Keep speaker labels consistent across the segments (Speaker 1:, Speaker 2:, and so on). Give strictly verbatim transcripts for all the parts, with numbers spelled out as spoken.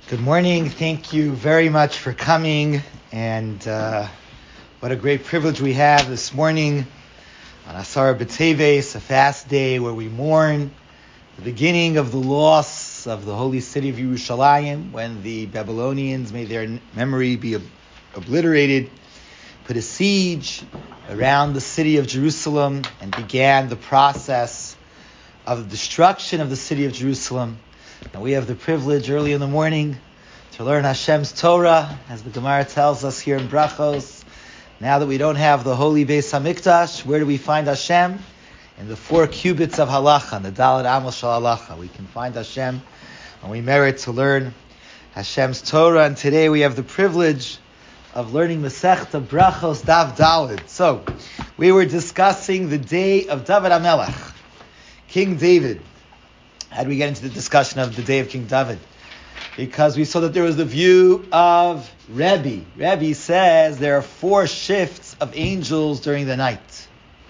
Speaker 1: Good morning. Thank you very much for coming. And uh, what a great privilege we have this morning on Asara B'Teves, a fast day where we mourn the beginning of the loss of the holy city of Yerushalayim, when the Babylonians made their memory be ob- obliterated, put a siege around the city of Jerusalem, and began the process of the destruction of the city of Jerusalem. And we have the privilege early in the morning to learn Hashem's Torah, as the Gemara tells us here in Brachos. Now that we don't have the holy Beis Hamikdash, where do we find Hashem? In the four cubits of Halacha, in the Dalet Amos Shal Halacha. We can find Hashem, and we merit to learn Hashem's Torah. And today we have the privilege of learning Masechta Brachos Daf Daled. So, we were discussing the day of David HaMelech, King David. How do we get into the discussion of the day of King David? Because we saw that there was the view of Rebbe. Rebbe says there are four shifts of angels during the night.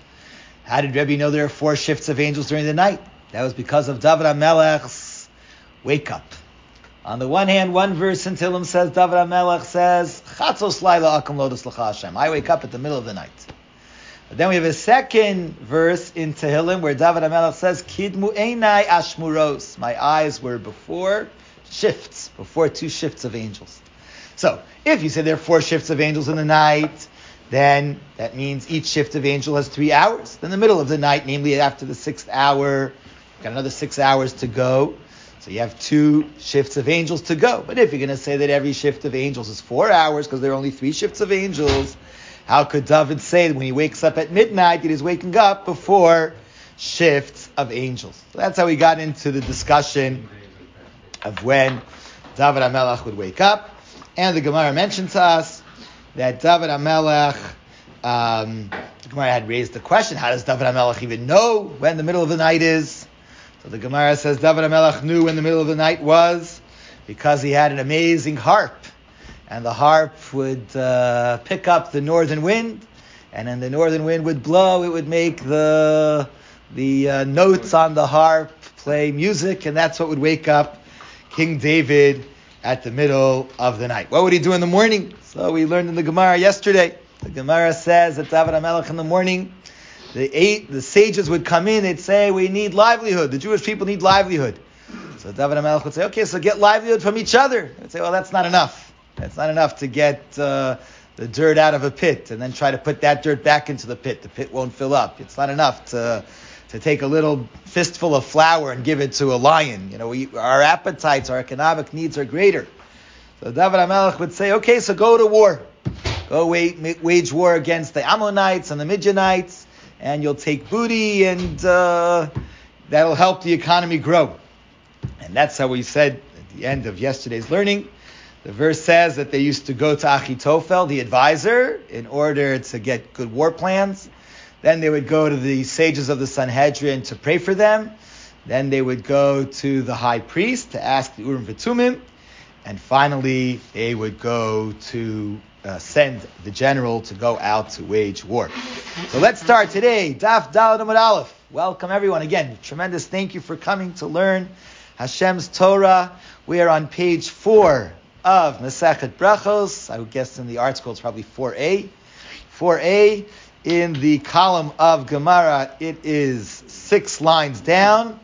Speaker 1: How did Rebbe know there are four shifts of angels during the night? That was because of David HaMelech's wake up. On the one hand, one verse in Tehillim says, David HaMelech says, Chatzos Laila Akam Lodos L'cha Hashem. I wake up at the middle of the night. But then we have a second verse in Tehillim where David HaMelech says, Kidmu Einai Ashmuros. My eyes were before shifts, before two shifts of angels. So, if you say there are four shifts of angels in the night, then that means each shift of angel has three hours. Then the middle of the night, namely after the sixth hour, you've got another six hours to go. So you have two shifts of angels to go. But if you're going to say that every shift of angels is four hours, because there are only three shifts of angels, how could David say that when he wakes up at midnight that he's waking up before shifts of angels? So that's how we got into the discussion of when David HaMelech would wake up. And the Gemara mentioned to us that David HaMelech, um, the Gemara had raised the question, how does David HaMelech even know when the middle of the night is? So the Gemara says David HaMelech knew when the middle of the night was because he had an amazing harp. And the harp would uh, pick up the northern wind, and then the northern wind would blow. It would make the the uh, notes on the harp play music, and that's what would wake up King David at the middle of the night. What would he do in the morning? So we learned in the Gemara yesterday. The Gemara says that David HaMelech in the morning, the eight the sages would come in. They'd say, "We need livelihood. The Jewish people need livelihood." So David HaMelech would say, "Okay, so get livelihood from each other." They'd say, "Well, that's not enough. That's not enough to get uh, the dirt out of a pit and then try to put that dirt back into the pit. The pit won't fill up. It's not enough to to take a little fistful of flour and give it to a lion. You know, we, our appetites, our economic needs are greater." So David HaMelech would say, "Okay, so go to war. Go wage, wage war against the Ammonites and the Midianites, and you'll take booty, and uh, that'll help the economy grow." And that's how we said at the end of yesterday's learning. The verse says that they used to go to Achitophel, the advisor, in order to get good war plans. Then they would go to the sages of the Sanhedrin to pray for them. Then they would go to the high priest to ask the Urim V'Tumim. And finally, they would go to uh, send the general to go out to wage war. So let's start today. Daf Daled Amud Aleph. Welcome everyone. Again, tremendous thank you for coming to learn Hashem's Torah. We are on page four of Masechet Brachos. I would guess in the art school it's probably four A. four A, in the column of Gemara, it is six lines down.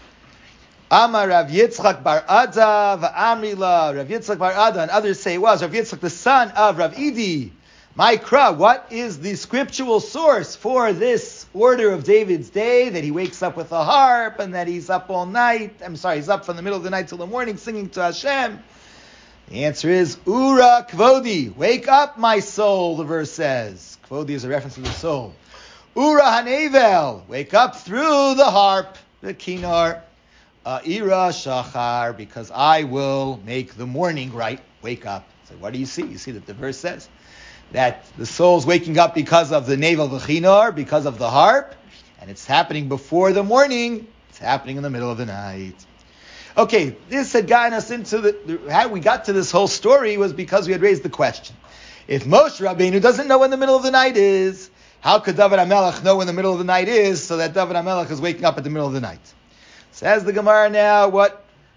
Speaker 1: Amar Rav Yitzchak bar Ada v'Amrila. Rav Yitzchak bar Ada, and others say it was Rav Yitzchak, the son of Rav Idi. Mikra, what is the scriptural source for this order of David's day, that he wakes up with a harp and that he's up all night? I'm sorry, he's up from the middle of the night till the morning singing to Hashem. The answer is Ura Kvodi. Wake up, my soul, the verse says. Kvodi is a reference to the soul. Ura Hanevel. Wake up through the harp, the kinar. Uh, Ira Shachar, because I will make the morning right. Wake up. So what do you see? You see that the verse says that the soul's waking up because of the navel, the chinar, because of the harp, and it's happening before the morning. It's happening in the middle of the night. Okay, this had gotten us into the, how we got to this whole story was because we had raised the question. If Moshe Rabbeinu doesn't know when the middle of the night is, how could David HaMelech know when the middle of the night is, so that David HaMelech is waking up at the middle of the night? Says the Gemara now, what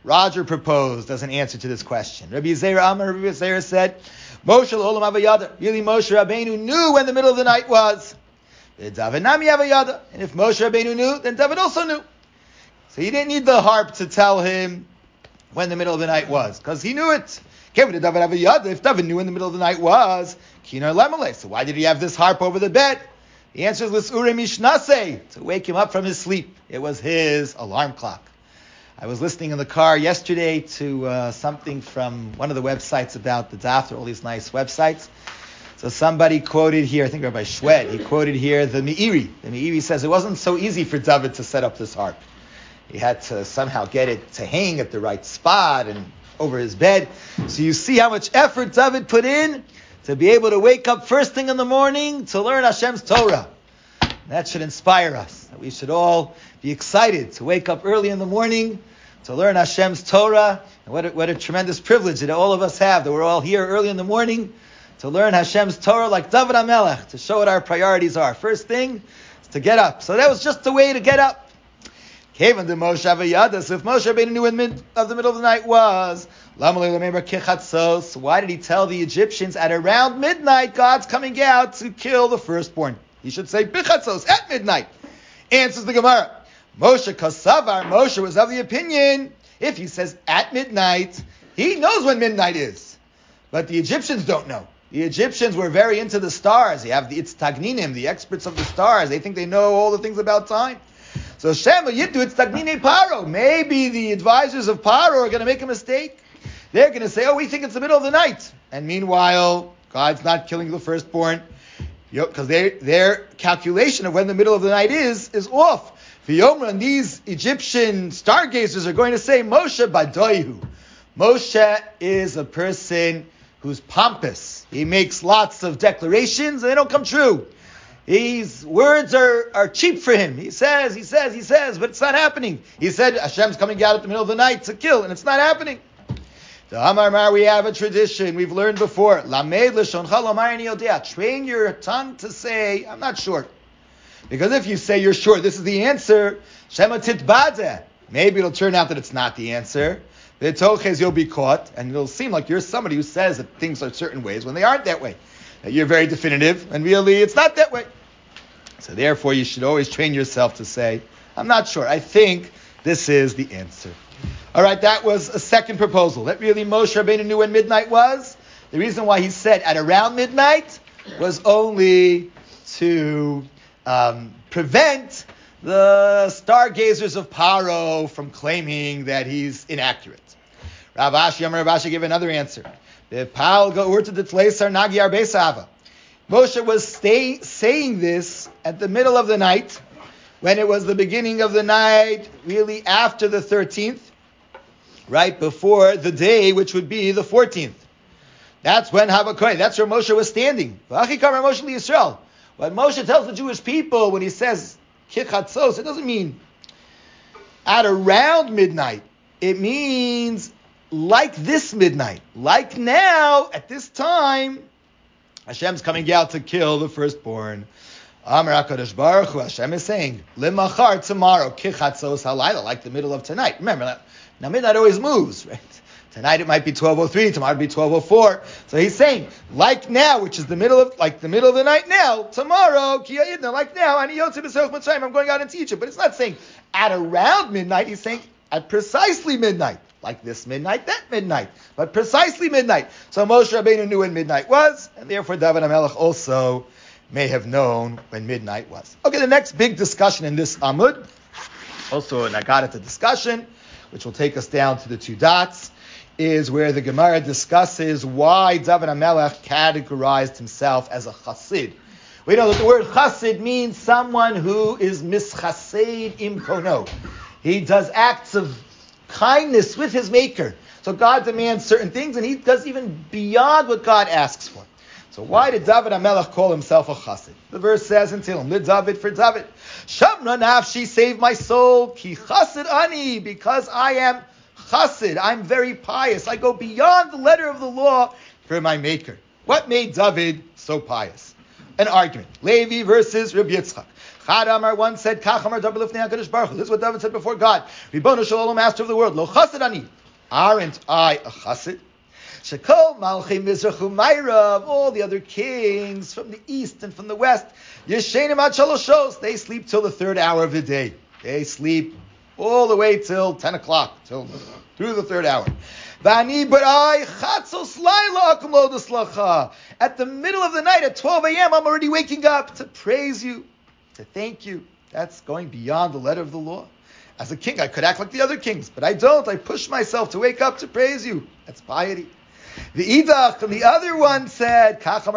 Speaker 1: Roger proposed as an answer to this question. Rabbi Zera Amar, Rabbi Zera said, Moshe l'olam havayada. Really, Moshe Rabbeinu knew when the middle of the night was. David nami havayada. And if Moshe Rabbeinu knew, then David also knew. So he didn't need the harp to tell him when the middle of the night was, because he knew it. If David knew when the middle of the night was, so why did he have this harp over the bed? The answer is l's'ure mishnase, to wake him up from his sleep. It was his alarm clock. I was listening in the car yesterday to uh, something from one of the websites about the daf. There are all these nice websites. So somebody quoted here, I think Rabbi Shwed, he quoted here the Meiri. The Meiri says it wasn't so easy for David to set up this harp. He had to somehow get it to hang at the right spot and over his bed. So you see how much effort David put in to be able to wake up first thing in the morning to learn Hashem's Torah. And that should inspire us. We should all be excited to wake up early in the morning to learn Hashem's Torah. And what a, what a tremendous privilege that all of us have, that we're all here early in the morning to learn Hashem's Torah like David HaMelech, to show what our priorities are. First thing is to get up. So that was just the way to get up. Even the Moshe Avayada, so if Moshe Rabbeinu knew in mid of the middle of the night was, why did he tell the Egyptians at around midnight God's coming out to kill the firstborn? He should say Bichatzos, at midnight. Answers the Gemara. Moshe Kasavar, Moshe was of the opinion, if he says at midnight, he knows when midnight is. But the Egyptians don't know. The Egyptians were very into the stars. You have the Itztagninim, the experts of the stars. They think they know all the things about time. So Shema Yiddu, it's Tagnine Paro. Maybe the advisors of Paro are going to make a mistake. They're going to say, oh, we think it's the middle of the night. And meanwhile, God's not killing the firstborn. Because their calculation of when the middle of the night is, is off. V'yomra, and these Egyptian stargazers are going to say, Moshe Badoihu. Moshe is a person who's pompous. He makes lots of declarations and they don't come true. His words are, are cheap for him. He says, he says, he says, but it's not happening. He said Hashem's coming out at the middle of the night to kill, and it's not happening. The Amar Mar, we have a tradition we've learned before. Lamed l'shoncha lomar ani yodea. Train your tongue to say, I'm not sure. Because if you say you're sure, this is the answer, Shema titbadeh. Maybe it'll turn out that it's not the answer. V'toches, you'll be caught, and it'll seem like you're somebody who says that things are certain ways when they aren't that way. That you're very definitive, and really it's not that way. So therefore, you should always train yourself to say, I'm not sure. I think this is the answer. All right, that was a second proposal. That really Moshe Rabbeinu knew when midnight was. The reason why he said at around midnight was only to um, prevent the stargazers of Paro from claiming that he's inaccurate. Rav Ashi, Amar Rav Ashi gave another answer. Moshe was stay, saying this at the middle of the night, when it was the beginning of the night, really after the thirteenth, right before the day, which would be the fourteenth. That's when Habakkuk, that's where Moshe was standing. What Moshe tells the Jewish people when he says Kichatzos, it doesn't mean at around midnight. It means like this midnight. Like now, at this time, Hashem's coming out to kill the firstborn. Amar HaKadosh Baruch Hu, Hashem is saying, Limachar, tomorrow, Kichatzos halayla, like the middle of tonight. Remember, now midnight always moves, right? Tonight it might be twelve oh three, tomorrow it might be twelve oh four. So he's saying, like now, which is the middle of, like the middle of the night now, tomorrow, Kiyayidna, like now, Ani Yotzei B'Seroch Mitzrayim, I'm going out into Egypt. But it's not saying at around midnight, he's saying at precisely midnight. Like this midnight, that midnight. But precisely midnight. So Moshe Rabbeinu knew when midnight was, and therefore David HaMelech also may have known when midnight was. Okay, the next big discussion in this Amud, also an Agadata discussion, which will take us down to the two dots, is where the Gemara discusses why David HaMelech categorized himself as a chassid. We know that the word chassid means someone who is mischased im kono. He does acts of kindness with his maker. So God demands certain things, and he does even beyond what God asks for. So why did David HaMelech call himself a chassid? The verse says in Tehillim, Lid David for David, Shamra nafshi, save my soul, ki chassid ani, because I am chassid, I'm very pious. I go beyond the letter of the law for my maker. What made David so pious? An argument. Levi versus Rabbi Yitzchak. Chad Amar once said, Kach Amar David Lifnei HaKadosh Baruch Hu. This is what David said before God. Ribono Shel Olam, Master of the world. Lo chassid ani. Aren't I a chassid? Shekol Malchei Mizrach Umayrav. All the other kings from the east and from the west. Yeshenim ad shaloshos. They sleep till the third hour of the day. They sleep all the way till ten o'clock, till through the third hour. At the middle of the night, at twelve a.m., I'm already waking up to praise you, to thank you. That's going beyond the letter of the law. As a king, I could act like the other kings, but I don't. I push myself to wake up to praise you. That's piety. The Idach, and the other one said,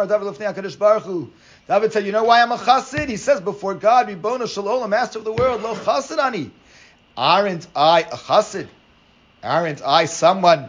Speaker 1: David said, you know why I'm a chassid? He says before God, Ribono Shel Olam, Master of the world, Lo chassid ani. Aren't I a chassid? Aren't I someone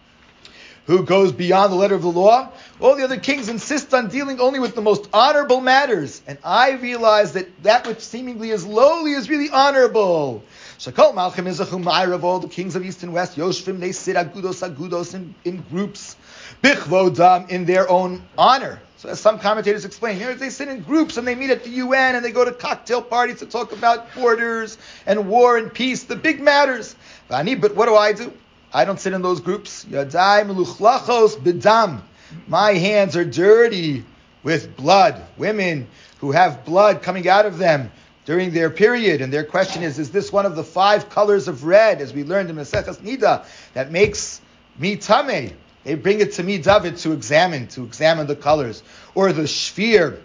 Speaker 1: who goes beyond the letter of the law? All the other kings insist on dealing only with the most honorable matters. And I realize that that which seemingly is lowly is really honorable. Shakol Malchim Izachum of all the kings of east and west, Yoshvim, they sit agudos agudos in, in groups, Bichvodam, in their own honor. So as some commentators explain, here they sit in groups and they meet at the U N and they go to cocktail parties to talk about borders and war and peace, the big matters. But what do I do? I don't sit in those groups. Yadai meluchlachos b'dam. My hands are dirty with blood. Women who have blood coming out of them during their period, and their question is, is this one of the five colors of red, as we learned in Maseches Nida, that makes me tameh? They bring it to me, David, to examine, to examine the colors. Or the shvir,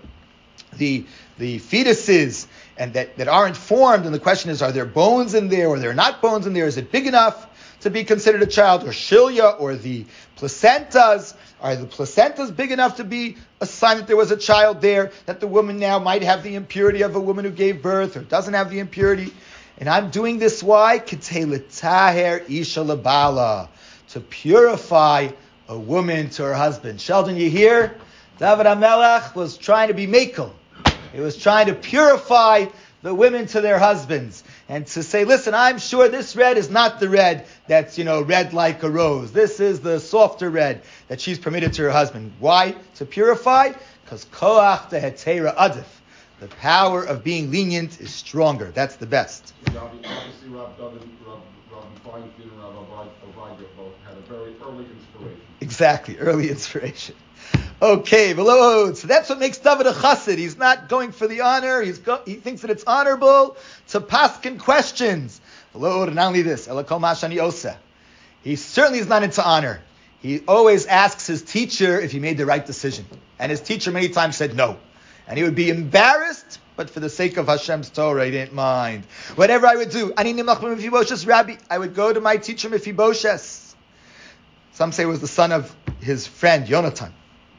Speaker 1: the the fetuses, and that, that aren't formed, and the question is, are there bones in there, or there are not bones in there? Is it big enough to be considered a child? Or shilya, or the placentas, are the placentas big enough to be a sign that there was a child there, that the woman now might have the impurity of a woman who gave birth, or doesn't have the impurity? And I'm doing this, why? K'tei l'taher isha lebala, to purify a woman to her husband. Sheldon, you hear? David HaMelech was trying to be mekel. He was trying to purify the women to their husbands. And to say, listen, I'm sure this red is not the red that's, you know, red like a rose. This is the softer red that she's permitted to her husband. Why? To purify? Because koach de hetera adif. The power of being lenient is stronger. That's the best.
Speaker 2: Obviously, Rav David, Rav Feinstein and Rav Ovadia both had a very early inspiration.
Speaker 1: Exactly, early inspiration. Okay, below. So that's what makes David a chassid. He's not going for the honor. He's go, he thinks that it's honorable to paskin questions. Below, and not only this, elakol mashani osa. He certainly is not into honor. He always asks his teacher if he made the right decision, and his teacher many times said no, and he would be embarrassed. But for the sake of Hashem's Torah, he didn't mind. Whatever I would do, ani nimach Mephibosheth Rabbi, I would go to my teacher Mephibosheth. Some say it was the son of his friend Yonatan.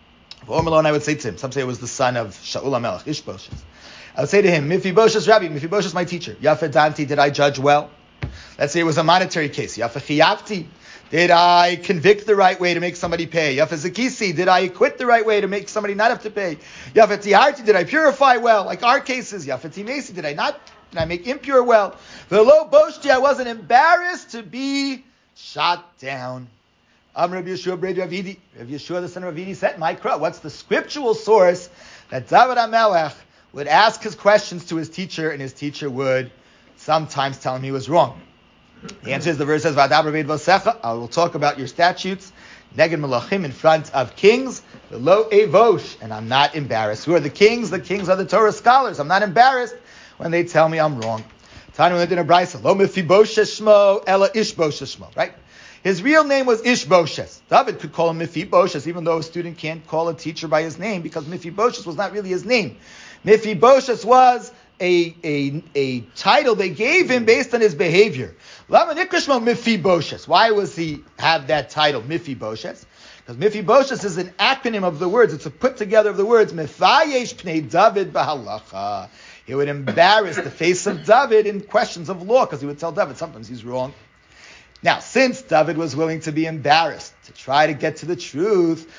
Speaker 1: For Malone, I would say to him. Some say it was the son of Shaul HaMelech, Ishbosheth. I would say to him, Mephibosheth Rabbi, Mephibosheth my teacher. Yafa Danti, did I judge well? Let's say it was a monetary case. Yafa Chiyavti, did I convict the right way to make somebody pay? Yafa Zakisi, did I acquit the right way to make somebody not have to pay? Yafa Tiharti, did I purify well? Like our cases. Yafa Timesi, did I not, did I make impure well? Velo Boshti, I wasn't embarrassed to be shot down. Um, Rabbi Yeshua Brei Ravidi, Rabbi Yeshua the son of Ravidi said, Mikra, what's the scriptural source that David HaMelech would ask his questions to his teacher, and his teacher would sometimes tell him he was wrong? The answer is, the verse says, V'adaber beid vosecha, I will talk about your statutes, neged melachim, in front of kings, v'lo evosh, and I'm not embarrassed. Who are the kings? The kings are the Torah scholars. I'm not embarrassed when they tell me I'm wrong. Tanu lived in a brisa, lo Mephibosheth shmo, ela Ishbosheth shmo, right? His real name was Ishbosheth. David could call him Mephibosheth, even though a student can't call a teacher by his name, because Mephibosheth was not really his name. Mephibosheth was a, a, a title they gave him based on his behavior. Lama Nikrishmo Mephibosheth. Why was he have that title, Mephibosheth? Because Mephibosheth is an acronym of the words. It's a put together of the words, Mefayesh Pnei David Bahalacha. He would embarrass the face of David in questions of law, because he would tell David sometimes he's wrong. Now, since David was willing to be embarrassed, to try to get to the truth,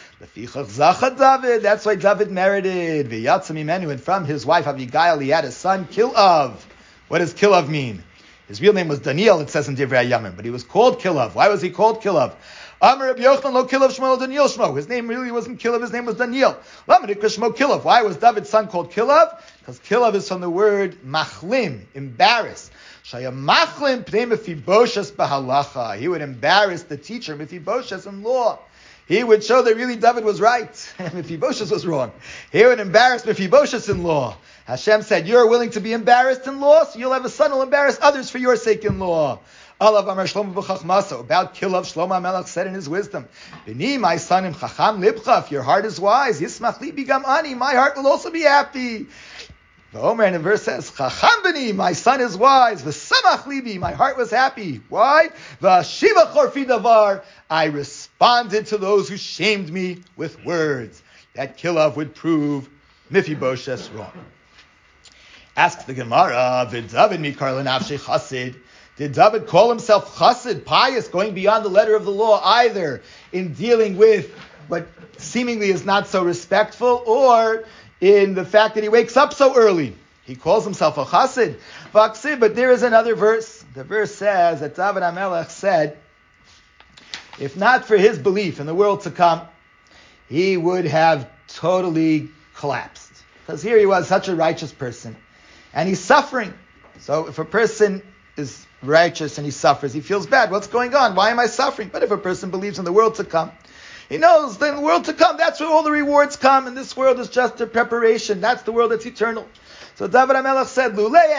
Speaker 1: David, that's why David merited V'yatzam and from his wife Abigail he had a son, Kilav. What does Kilav mean? His real name was Daniel, it says in Divrei Yamim, but he was called Kilav. Why was he called Kilav? Amar Rabbi Yochanan lo Kilav Shmuel Daniel Shmo. His name really wasn't Kilav, his name was Daniel. Lama Nikra Shmo Kilav. Why was David's son called Kilav? Because Kilav is from the word machlim, embarrass. Shaya machlim pnei Mephibosheth bahalacha. He would embarrass the teacher Mephibosheth in law. He would show that really David was right, and Mephibosheth was wrong. He would embarrass Mephibosheth in law. Hashem said, you're willing to be embarrassed in law, so you'll have a son who will embarrass others for your sake in law. Alav Amar Shlomo b'chachmaso. About Kilav, Shlomo HaMelech said in his wisdom, B'ni, my son, im chacham libcha, if your heart is wise, yismach libi gam ani, my heart will also be happy. The Omer in the verse says, Chacham b'ni, my son is wise, v'samach libi, my heart was happy. Why? V'ashiva chorfi davar, I responded to those who shamed me with words. That Kilav would prove Mephibosheth wrong. Asks the Gemara, Did David mikar l'nafshei chassid? Did David call himself chassid, pious, going beyond the letter of the law, either in dealing with what seemingly is not so respectful, or in the fact that he wakes up so early? He calls himself a chassid. But there is another verse. The verse says that David HaMelech said, if not for his belief in the world to come, he would have totally collapsed. Because here he was, such a righteous person, and he's suffering. So if a person is righteous and he suffers, he feels bad. What's going on? Why am I suffering? But if a person believes in the world to come, he knows that in the world to come, that's where all the rewards come, and this world is just a preparation. That's the world that's eternal. So David HaMelech said,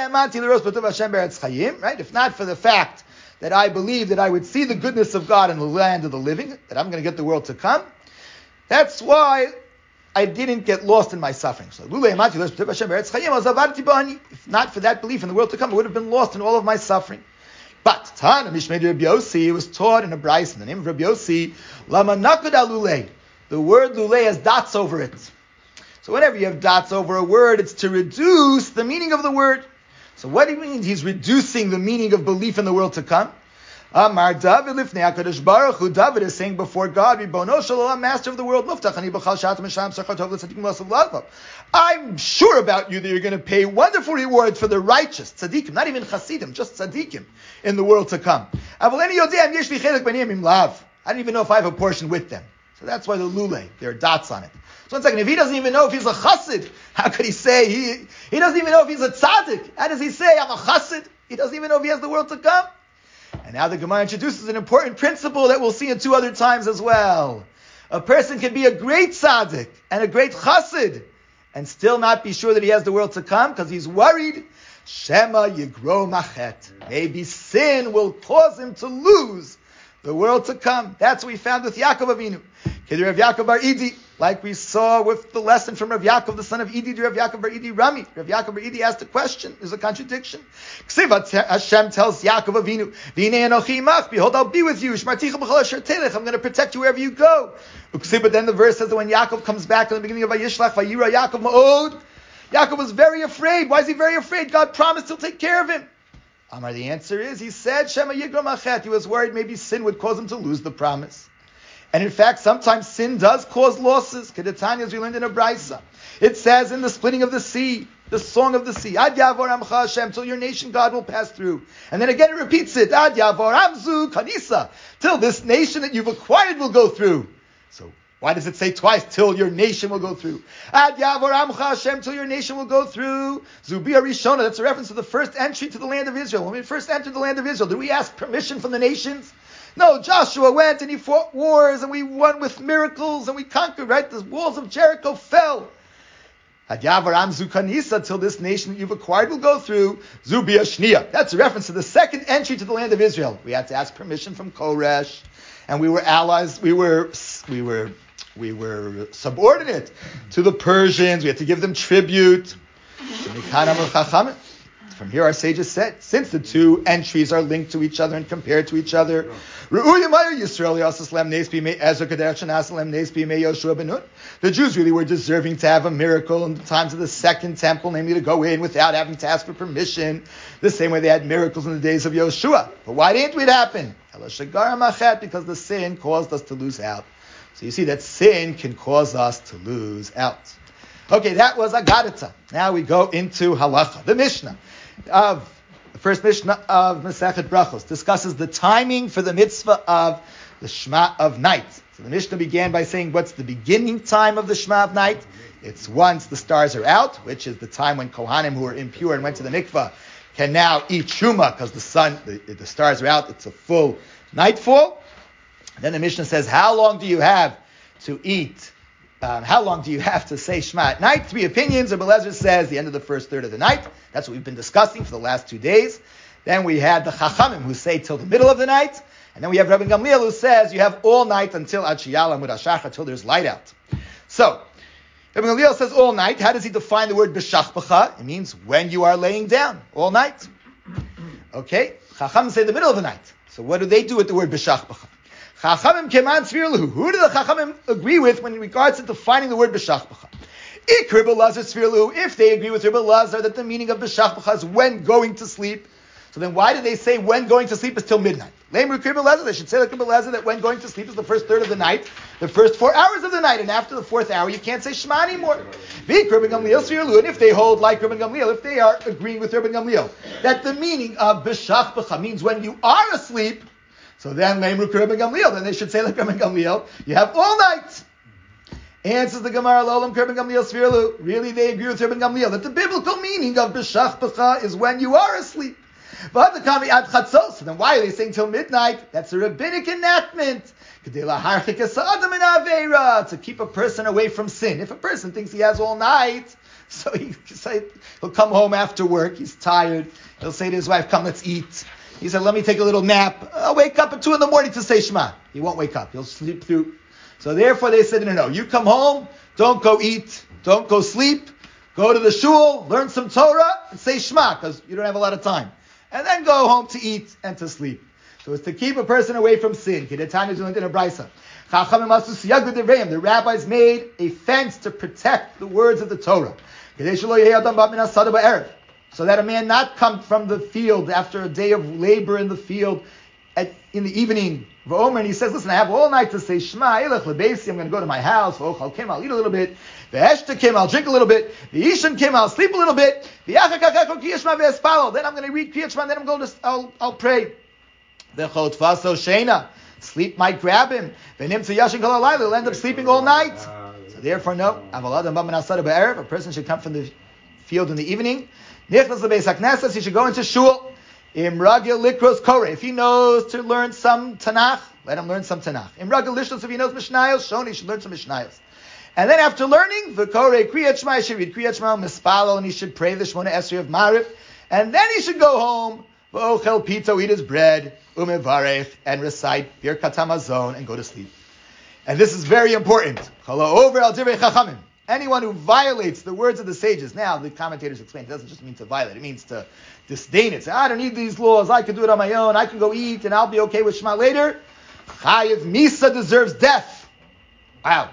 Speaker 1: right? If not for the fact that I believe that I would see the goodness of God in the land of the living, that I'm going to get the world to come, that's why I didn't get lost in my suffering. So, if not for that belief in the world to come, I would have been lost in all of my suffering. But Tana Mishmei Rabbi Yossi was taught in a brayso in the name of Rabbi Yossi, Lama Nakud Lulei. The word Lulei has dots over it. So whenever you have dots over a word, it's to reduce the meaning of the word. So what do you mean he's reducing the meaning of belief in the world to come? Amar David lifnei HaKadosh Baruch Hu. David is saying before God, Ribono Shel Olam, Master of the world, I'm sure about you that you're going to pay wonderful rewards for the righteous, tzaddikim, not even chasidim, just tzaddikim, in the world to come. I don't even know if I have a portion with them. So that's why the lulei, there are dots on it. So one second, if he doesn't even know if he's a chassid, how could he say, he, he doesn't even know if he's a tzaddik. How does he say, I'm a chassid? He doesn't even know if he has the world to come. And now the Gemara introduces an important principle that we'll see in two other times as well. A person can be a great tzaddik and a great chassid and still not be sure that he has the world to come because he's worried. Shema yigro machet. Maybe sin will cause him to lose the world to come. That's what we found with Yaakov Avinu. Kedar Rav Yaakov Bar Idi, like we saw with the lesson from Rav Yaakov, the son of Idi, to Rav Yaakov Bar Idi Rami. Rav Yaakov Bar Idi asked a question. There's a contradiction. Hashem tells Yaakov Avinu, V'nei anochi imach, behold, I'll be with you. Shmarticha b'chol asher telech, I'm going to protect you wherever you go. But then the verse says that when Yaakov comes back in the beginning of Vayishlach, Vayira Yaakov ma'od, Yaakov was very afraid. Why is he very afraid? God promised he'll take care of him. Amar, the answer is, he said, Shema Yigro Machet. He was worried maybe sin would cause him to lose the promise. And in fact, sometimes sin does cause losses. Kedetanya, as we learned in a brayso. It says in the splitting of the sea, the song of the sea, Ad Yavor Amcha Hashem, till your nation God will pass through. And then again it repeats it, Ad Yavor Amzu Kanisa, till this nation that you've acquired will go through. So why does it say twice, till your nation will go through? Ad Yavor Amcha Hashem, till your nation will go through. Zubia Rishona, that's a reference to the first entry to the land of Israel. When we first entered the land of Israel, did we ask permission from the nations? No, Joshua went and he fought wars and we won with miracles and we conquered, right? The walls of Jericho fell. Ad Yavor Amzu Kanisa, till this nation that you've acquired will go through. Zubia Shnia. That's a reference to the second entry to the land of Israel. We had to ask permission from Koresh, and we were allies. We were, we were, we were subordinate to the Persians. We had to give them tribute. From here, our sages said, since the two entries are linked to each other and compared to each other, the Jews really were deserving to have a miracle in the times of the second temple, namely to go in without having to ask for permission, the same way they had miracles in the days of Yoshua. But why didn't it happen? Because the sin caused us to lose out. So you see that sin can cause us to lose out. Okay, that was Agadata. Now we go into Halacha. The Mishnah of the first Mishnah of Masechet Brachos discusses the timing for the mitzvah of the Shema of night. So the Mishnah began by saying, what's the beginning time of the Shema of night? It's once the stars are out, which is the time when Kohanim who are impure and went to the mikvah can now eat Truma because the sun, the, the stars are out. It's a full nightfall. And then the Mishnah says, how long do you have to eat? Um, how long do you have to say Shema at night? Three opinions. Rabbi Eliezer says the end of the first third of the night. That's what we've been discussing for the last two days. Then we had the Chachamim who say till the middle of the night. And then we have Rabbi Gamliel who says you have all night until Ad Sheyala Amud HaShachar, till there's light out. So, Rabbi Gamliel says all night. How does he define the word b'shachbacha? It means when you are laying down, all night. Okay? Chachamim say the middle of the night. So what do they do with the word b'shachbacha? Chachamim keman tzvirlahu. Who do the Chachamim agree with when in regards to defining the word b'shachbacha? Ik Rabbi Elazar tzvirlahu. If they agree with Rabbi Elazar that the meaning of b'shachbacha is when going to sleep, so then why do they say when going to sleep is till midnight? They should say like Rabbi Elazar that when going to sleep is the first third of the night, the first four hours of the night, and after the fourth hour you can't say Shema anymore. And if they hold like Rabbi Gamliel, if they are agreeing with Rabbi Gamliel, that the meaning of b'shachbacha means when you are asleep, so then Rabbi Gamliel, then they should say like Rabbi Gamliel, you have all night. Answers the Gemara, Lolam Rabbi Gamliel Svirlu. Really they agree with Rabbi Gamliel that the biblical meaning of b'shachbacha is when you are asleep. But the kami ad chatzos. So then why are they saying till midnight? That's a rabbinic enactment to keep a person away from sin. If a person thinks he has all night, so he, he'll come home after work. He's tired. He'll say to his wife, "Come, let's eat." He said, "Let me take a little nap. I'll wake up at two in the morning to say Shema." He won't wake up. He'll sleep through. So therefore, they said, "No, no. You come home. Don't go eat. Don't go sleep. Go to the shul, learn some Torah, and say Shema because you don't have a lot of time." And then go home to eat and to sleep. So it's to keep a person away from sin. The rabbis made a fence to protect the words of the Torah. So that a man not come from the field after a day of labor in the field at, in the evening. And he says, listen, I have all night to say Shema, I'm going to go to my house, I'll eat a little bit. I'll drink a little bit. I'll sleep a little bit. Then I'm going to read Kriyat Shema, then I'm going to, I'll, I'll pray. Sleep might grab him. He'll end up sleeping all night. So therefore, no. A person should come from the field in the evening. He should go into shul. If he knows to learn some Tanakh, let him learn some Tanakh. If he knows Mishnayos, Shoni, he should learn some Mishnayos. And then after learning, V'korei Kriyat Shema, he should read Kriyat Shema, Mispalo, and he should pray the Shmona Esrei of Ma'ariv. And then he should go home, V'ochel Pito, eat his bread, Umevarech, and recite Birkat HaMazon, and go to sleep. And this is very important. Over al Divrei Chachamim. Anyone who violates the words of the sages. Now, the commentators explain, it doesn't just mean to violate, it means to disdain it. Say, I don't need these laws, I can do it on my own, I can go eat, and I'll be okay with Shema later. Chayiv Misa deserves death. Wow.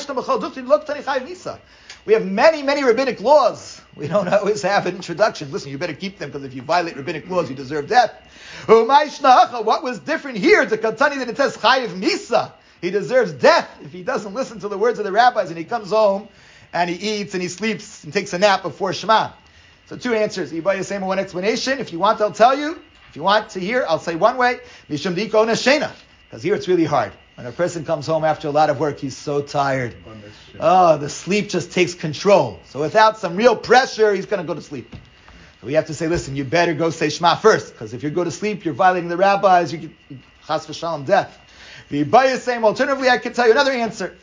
Speaker 1: We have many, many rabbinic laws. We don't always have an introduction. Listen, you better keep them, because if you violate rabbinic laws, you deserve death. What was different here? To Katani that it says Chayiv Misa. He deserves death if he doesn't listen to the words of the rabbis and he comes home and he eats and he sleeps and takes a nap before Shema. So two answers. Ibaya same one explanation. If you want, I'll tell you. If you want to hear, I'll say one way. Mishum diko nashena. Because here it's really hard. When a person comes home after a lot of work, he's so tired. Oh, the sleep just takes control. So without some real pressure, he's going to go to sleep. So we have to say, listen, you better go say Shema first. Because if you go to sleep, you're violating the rabbis, you get chas v'shalom death. The Ibaya same. Alternatively, I can tell you another answer.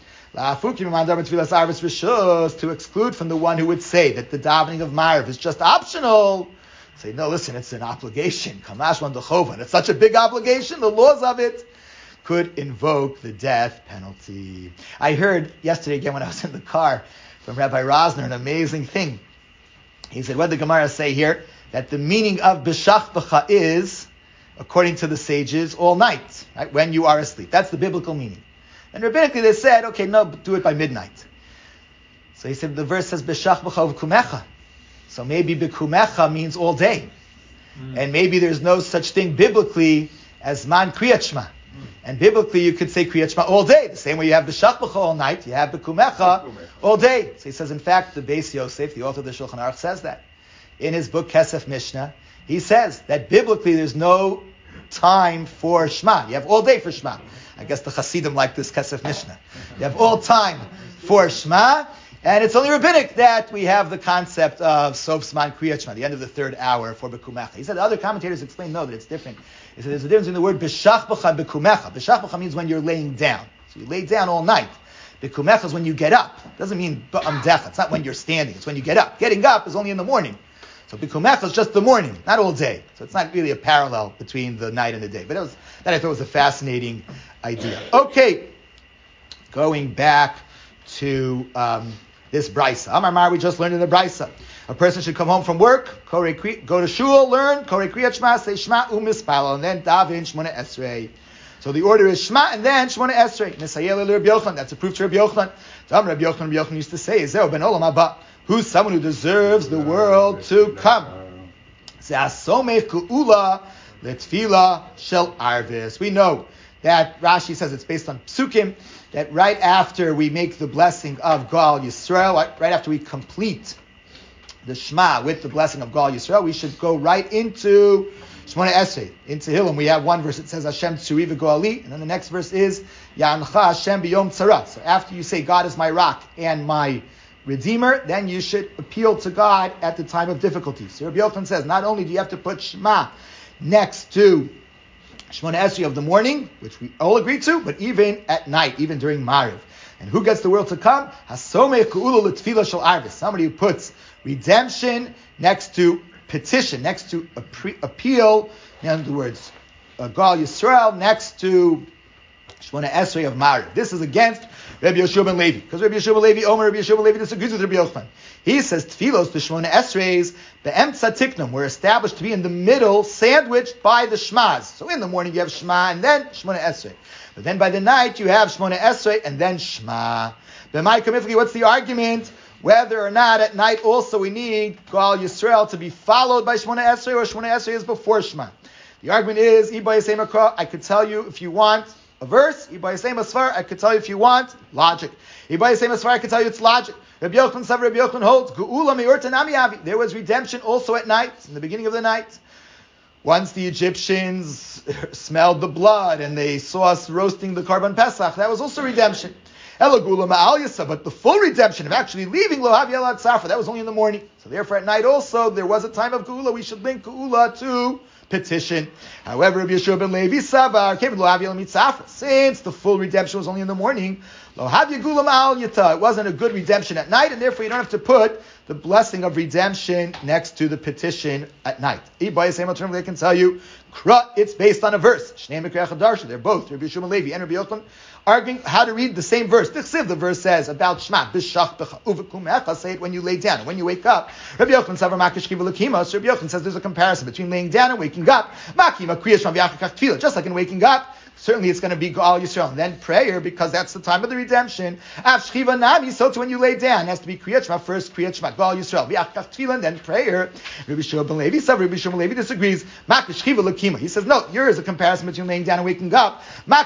Speaker 1: To exclude from the one who would say that the davening of Ma'ariv is just optional. Say, no, listen, it's an obligation. Kamash one dechova. It's such a big obligation. The laws of it could invoke the death penalty. I heard yesterday again when I was in the car from Rabbi Rosner an amazing thing. He said, what did the Gemara say here? That the meaning of b'shachbacha is, according to the sages, all night, right? When you are asleep. That's the biblical meaning. And rabbinically they said, okay, no, do it by midnight. So he said the verse says b'shachbacha v'kumecha. So maybe b'kumecha means all day. Mm. And maybe there's no such thing biblically as man kriyat shema. Mm. And biblically you could say kriyat shema all day. The same way you have b'shachbacha all night, you have b'kumecha all day. So he says, in fact, the Beis Yosef, the author of the Shulchan Aruch, says that. In his book Kesef Mishnah, he says that biblically there's no time for Shema. You have all day for Shema. I guess the Hasidim like this Kesef Mishnah. You have all time for Shema, and it's only rabbinic that we have the concept of Sof Zman Kriyat Shema, the end of the third hour for Bekumecha. He said the other commentators explain, no, that it's different. He said there's a difference in the word B'shachbacha Bekumecha. B'shachbacha means when you're laying down. So you lay down all night. Bekumecha is when you get up. It doesn't mean B'amdecha. It's not when you're standing. It's when you get up. Getting up is only in the morning. So Bikumecha is just the morning, not all day. So it's not really a parallel between the night and the day. But that, was, that I thought was a fascinating idea. Okay, going back to um, this Brisa. Amar Mar, we just learned in the Brisa. A person should come home from work, go to shul, learn, Korei Kriyat Shema, say Shema u'mispalo, and then Davin Shmona Esrei. So the order is Shema and then Shmona Esrei. Nisayel Rabbi Yochanan. That's a proof to Rabbi Yochanan. So Rabbi Yochanan, Rabbi Yochanan used to say, Zeo ben olam haba. Who's someone who deserves the world to come? Ze'asomech ku'ula letfila shel arvis. We know that Rashi says it's based on psukim, that right after we make the blessing of Gal Yisrael, right after we complete the Shema with the blessing of Gal Yisrael, we should go right into Shmona Esrei, into Hillim. We have one verse that says Hashem Tzuri v'Goali, and then the next verse is Ya'ancha Hashem b'yom tzara. So after you say God is my rock and my Redeemer, then you should appeal to God at the time of difficulty. So Rabbi Yochanan says, not only do you have to put Shema next to Shmona Esrei of the morning, which we all agree to, but even at night, even during Mariv. And who gets the world to come? Hasomeh ku'ula l'tfila shel arvis. Somebody who puts redemption next to petition, next to a pre- appeal, in other words, uh, Gal Yisrael next to Shmona Esrei of Mariv. This is against Rabbi Yeshua ben Levi, because Rabbi Yeshua ben Levi, Omer, Rabbi Yeshua ben Levi disagrees with Rabbi Yochanan. He says tfilos, the Shmona Esreis, the Emtza Tiknum, were established to be in the middle, sandwiched by the Shmas. So in the morning you have Shema and then Shmona Esrei. But then by the night you have Shmona Esrei and then Shema. B'mai kamifli, what's the argument? Whether or not at night also we need Gal Yisrael to be followed by Shmona Esrei, or Shmona Esrei is before Shema. The argument is, I could tell you if you want a verse, I could tell you if you want logic. I could tell you it's logic. Rabbi Yochanan said, Rabbi Yochanan holds, Geula me'urta nami avi. There was redemption also at night, in the beginning of the night. Once the Egyptians smelled the blood and they saw us roasting the Karban Pesach, that was also redemption. Ela Geula ma'al yasa, but the full redemption of actually leaving Lo Havi Elad Safra, that was only in the morning. So therefore at night also, there was a time of Geula. We should link Geula to petition. However, Rabbi Yeshua ben Levi Savar came Lo Havi Elad Safra. Since the full redemption was only in the morning, Lo Havi Geula ma'al yata, it wasn't a good redemption at night, and therefore you don't have to put the blessing of redemption next to the petition at night. They can tell you, it's based on a verse. They're both, Rabbi Yeshua ben Levi and Rabbi Yochanan, arguing how to read the same verse. The verse says about Shema, say it when you lay down and when you wake up. Rabbi Yochanan says, Rabbi Yochanan says there's a comparison between laying down and waking up. Just like in waking up, certainly it's going to be Gal Yisrael, and then prayer, because that's the time of the redemption. So too when you lay down, it has to be Kriyat Shema first, Kriyat Shema, Gal Yisrael, and then prayer. Rabbi Shua ben Levi, so Rabbi Shua ben Levi disagrees. He says, no, here is a comparison between laying down and waking up.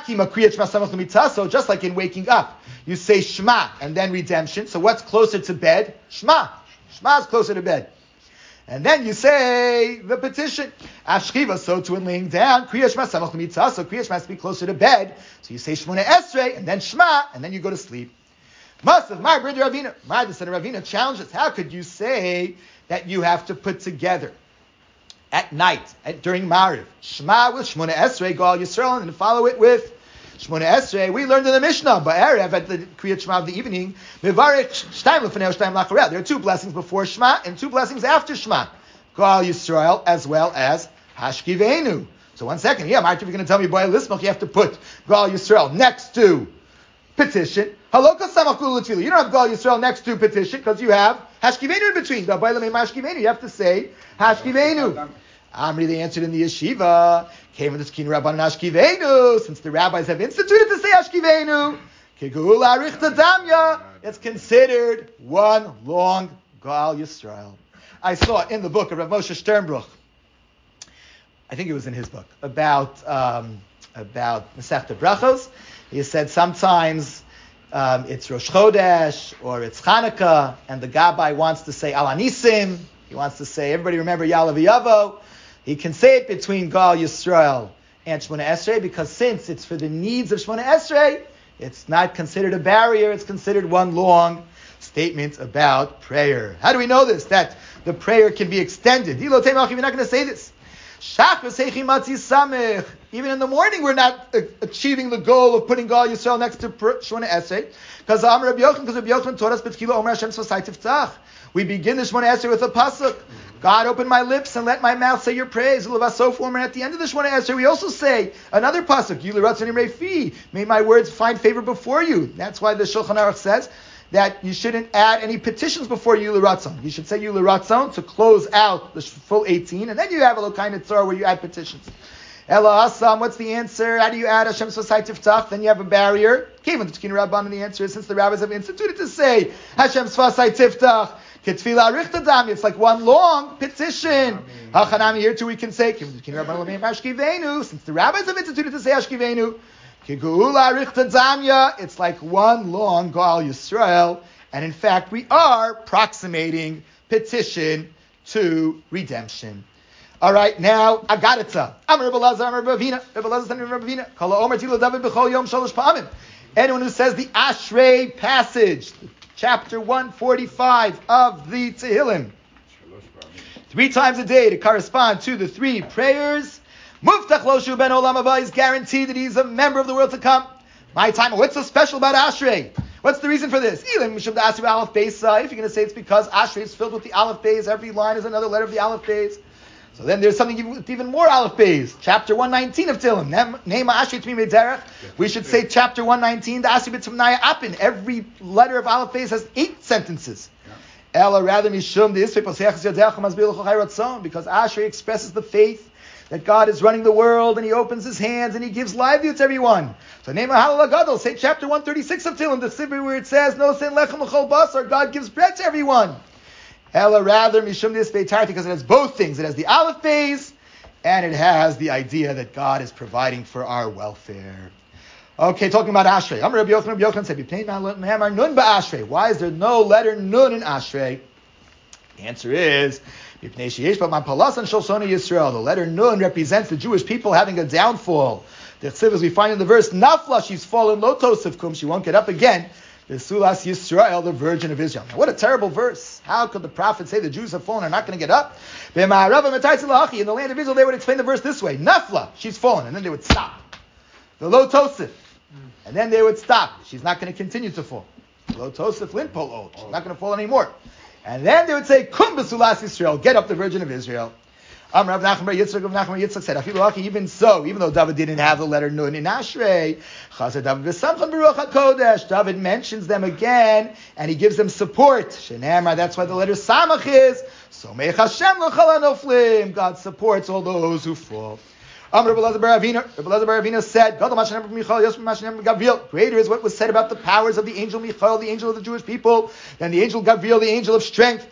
Speaker 1: So just like in waking up, you say Shema and then redemption. So what's closer to bed? Shema. Shema is closer to bed. And then you say the petition. Ashkiva, so to in laying down, Kriya Shema Samach L'Mitzah, so Kriya Shema has to be closer to bed. So you say Shmona Esrei, and then Shema, and then you go to sleep. Masav, my brother Ravina, my descendant Ravina challenges, how could you say that you have to put together at night, at, during Mariv, Shema with Shmona Esrei, Gal Yisrael, and follow it with Shmona Esrei? We learned in the Mishnah, Ba'erev, at the Kriyat Shema of the evening, Mevarech Shtaim L'Fanei Shtaim L'Acharei. There are two blessings before Shema and two blessings after Shema. Gal Yisrael as well as Hashkivenu. So one second, yeah, Mark, if you're going to tell me Boy Lismach, you have to put Gal Yisrael next to petition. Haloka Samachul L'Tfilah. You don't have Gal Yisrael next to petition because you have Hashkivenu in between. You have to say Hashkivenu. Amri, they answered in the yeshiva, came with the Skin Rabban Hashkivenu, since the rabbis have instituted to say Hashkivenu, Kegula Arichta Damya, it's considered one long Gal Yisrael. I saw in the book of Rav Moshe Sternbruch, I think it was in his book, about um, about Masechta Brachos. He said sometimes um, it's Rosh Chodesh or it's Chanukah, and the Gabbai wants to say Al Anisim. He wants to say, everybody remember Yalav Yavo. He can say it between Gal Yisrael and Shemona Esrei, because since it's for the needs of Shemona Esrei, it's not considered a barrier, it's considered one long statement about prayer. How do we know this? That the prayer can be extended. You're not going to say this. Even in the morning, we're not achieving the goal of putting Gal Yisrael next to Shemona Esrei, because Rabbi Yochanan taught us B'tchila Omer Hashem Sfasai Tiftach. We begin the Shemona Esrei with a pasuk. God, open my lips and let my mouth say your praise. And at the end of the Shemona Esrei, we also say another pasuk. May my words find favor before you. That's why the Shulchan Aruch says that you shouldn't add any petitions before Yulu Ratzon. You should say Yulu Ratzon to close out the full eighteen, and then you have a Lokai Netzor where you add petitions. Ela Asam, what's the answer? How do you add Hashem Sfasai Tiftach? Then you have a barrier. Given the Tkin Rabban, and the answer is, since the rabbis have instituted to say Hashem Sfasai Tiftach, Ketfila Richtadam, it's like one long petition. Hachanami, here too we can say, since the rabbis have instituted to say Ashkivenu, it's like one long Gal Yisrael, and in fact we are approximating petition to redemption. All right, now Agadatza. Amar Rebbe Lazar, Amar Rebbe Avina, Rebbe Lazar, Rebbe Avina. Kala Omer Tilo David B'chol Yom Shalosh Pa'amim. Anyone who says the Ashrei passage, chapter one forty-five of the Tehillim, three times a day to correspond to the three prayers, Muftach Loshu Ben Olam Haba is guaranteed that he's a member of the world to come. My time. What's so special about Ashrei? What's the reason for this? If you're going to say it's because Ashrei is filled with the Aleph Beis, every line is another letter of the Aleph Beis. So then there's something with even more Aleph Beis. Chapter one nineteen of Tehillim. Name Ashrei Tmimei Derech. We should say chapter one nineteen. The Ashrei B'Tmnaya Apin. Every letter of Aleph Beis has eight sentences. Ella rather Mishum the because Ashrei expresses the faith that God is running the world, and He opens His hands and He gives livelihood to everyone. So name a Halal Gadol. Say chapter one thirty-six of Tehillim, the Sibri where it says, "No sin lechem l'chol basar." God gives bread to everyone. Ella rather mishum this beitarti, because it has both things. It has the Aleph Beis, and it has the idea that God is providing for our welfare. Okay, talking about Ashrei. Amar Rabbi Yochanan, Rabbi Yochanan said, "B'pnei ma'amar nun ba'ashrei." Why is there no letter nun in Ashrei? The answer is, the letter Nun represents the Jewish people having a downfall. The Chsiv, as we find in the verse, Nafla, she's fallen, lo tosefkum, she won't get up again. The Sulas Yisrael, the Virgin of Israel. Now, what a terrible verse. How could the prophet say the Jews have fallen and are not going to get up? In the land of Israel, they would explain the verse this way. Nafla, she's fallen, and then they would stop. The lo tosef, and then they would stop. She's not going to continue to fall. Lo tosef linpol ol, she's not going to fall anymore. And then they would say, Kum b'sulas Yisrael, get up the Virgin of Israel. Um, Rav Nachman bar Yitzchak, Rav Nachman bar Yitzchak said, even so, even though David didn't have the letter Nun in Ashrei, Chazer David v'samchan b'ruach HaKodesh, David mentions them again, and he gives them support. Shenamar, that's why the letter Samach is, Somech Hashem l'chol hanoflim, God supports all those who fall. Um, Rebbe Lazar bar Avina, Rebbe Lazar bar Avina said, greater is what was said about the powers of the angel Michael, the angel of the Jewish people, than the angel Gabriel, the angel of strength.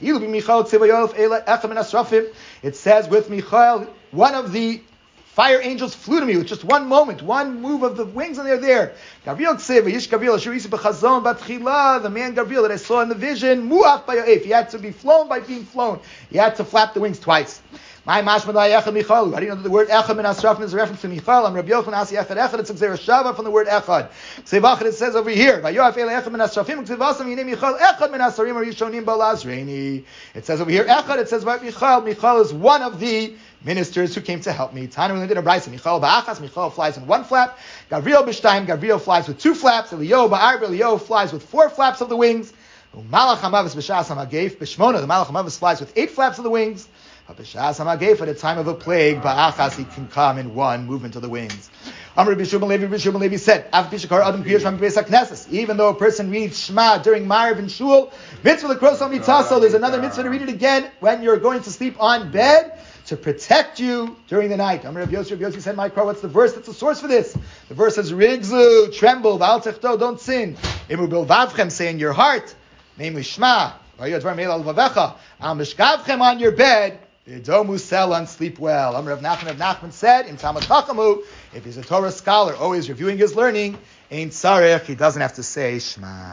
Speaker 1: It says with Michael, one of the fire angels flew to me with just one moment, one move of the wings, and they're there. Gabriel the man Gabriel that I saw in the vision, he had to be flown by being flown. He had to flap the wings twice. My mashma echad Michal. How do you know that the word echad min asrafim is a reference to Michal? I'm Rabbi Yochanan asi echad echad. It's a shava from the word echad. Ksevachad, it says over here, vayoaf ele echad min asrafim. Ksevasam yinei Michal echad min asarim arishonim balazreini. It says over here echad. It says about Michal. Michal is one of the ministers who came to help me. Tanu we did a brayso. Michal ba'achas. Michal flies in one flap. Gabriel b'shtayim. Gabriel flies with two flaps. Elio ba'arba. Elio flies with four flaps of the wings. Malach hamavis b'shas hamageif. B'shmona, the Malach hamavis flies with eight flaps of the wings. At the time of a plague, ba'achas, he can come in one movement of the wings. Amr B'Shubal Levi, B'Shubal Levi said, even though a person reads Shema during Ma'ariv and Shul, mitzvah l'kros mitzvah, there's another mitzvah to read it again when you're going to sleep on bed to protect you during the night. Amr Rabbi Yossi, Rabbi Yossi said, Micro, what's the verse that's the source for this? The verse says, Rigzu, tremble, v'al techto, don't sin. Imru bilvavchem, say in your heart, namely Shema, al mishkavchem, on your bed, Domu sell and sleep well. Amr Rav Nachman, Rav Nachman said in Talmud Chachamim, if he's a Torah scholar, always reviewing his learning, ain't tzarech, he doesn't have to say Shema.